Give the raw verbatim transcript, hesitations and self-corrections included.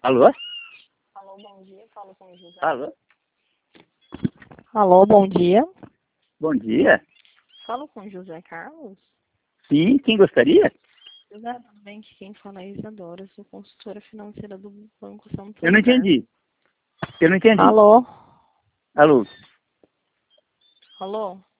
Alô? Alô, bom dia. Falo com o José. Alô? Alô, bom dia. Bom dia. Falo com o José Carlos. Sim, quem gostaria? José, tudo bem? Que quem fala é a Isadora, sou consultora financeira do Banco Santander. Eu não entendi. Eu não entendi. Alô? Alô? Alô?